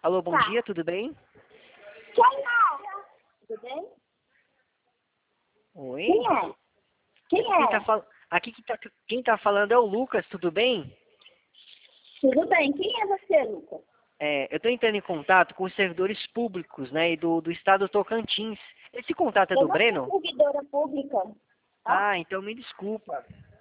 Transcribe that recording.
Alô, bom Tá. dia, tudo bem? Quem é? Tudo bem? Oi? Quem é? Quem Quem tá é? Aqui quem tá falando é o Lucas, tudo bem? Tudo bem. Quem é você, Lucas? Eu estou entrando em contato com os servidores públicos, né, e do estado do Tocantins. Esse contato é Eu do não sou Breno? servidora pública. Hã? Ah, então me desculpa.